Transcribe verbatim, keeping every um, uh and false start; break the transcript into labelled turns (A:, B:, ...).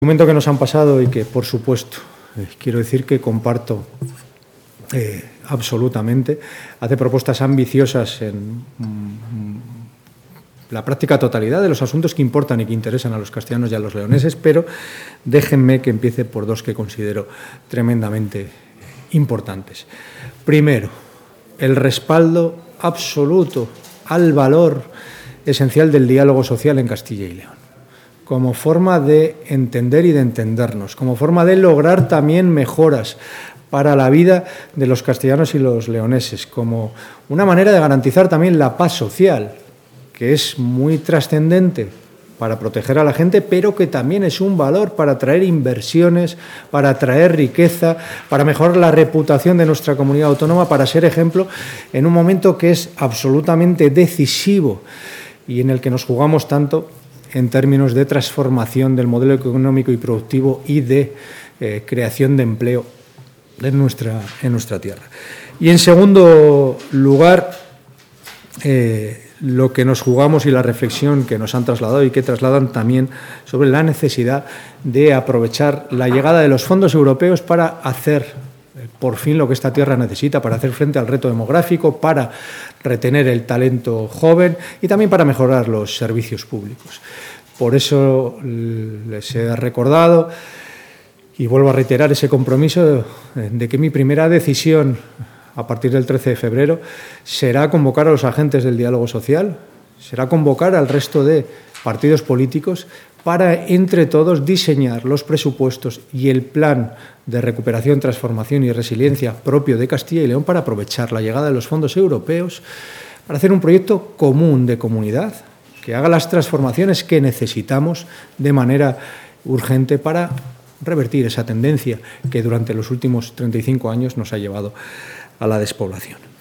A: El documento que nos han pasado y que, por supuesto, eh, quiero decir que comparto eh, absolutamente, hace propuestas ambiciosas en mm, la práctica totalidad de los asuntos que importan y que interesan a los castellanos y a los leoneses, pero déjenme que empiece por dos que considero tremendamente importantes. Primero, el respaldo absoluto al valor esencial del diálogo social en Castilla y León, como forma de entender y de entendernos, como forma de lograr también mejoras para la vida de los castellanos y los leoneses, como una manera de garantizar también la paz social, que es muy trascendente para proteger a la gente, pero que también es un valor para atraer inversiones, para atraer riqueza, para mejorar la reputación de nuestra comunidad autónoma, para ser ejemplo en un momento que es absolutamente decisivo y en el que nos jugamos tanto en términos de transformación del modelo económico y productivo y de eh, creación de empleo en nuestra, en nuestra tierra. Y en segundo lugar, eh, lo que nos jugamos y la reflexión que nos han trasladado y que trasladan también sobre la necesidad de aprovechar la llegada de los fondos europeos para hacer por fin lo que esta tierra necesita, para hacer frente al reto demográfico, para retener el talento joven y también para mejorar los servicios públicos. Por eso les he recordado y vuelvo a reiterar ese compromiso de que mi primera decisión a partir del trece de febrero será convocar a los agentes del diálogo social, será convocar al resto de partidos políticos para, entre todos, diseñar los presupuestos y el plan de recuperación, transformación y resiliencia propio de Castilla y León para aprovechar la llegada de los fondos europeos, para hacer un proyecto común de comunidad que haga las transformaciones que necesitamos de manera urgente para revertir esa tendencia que durante los últimos treinta y cinco años nos ha llevado a la despoblación.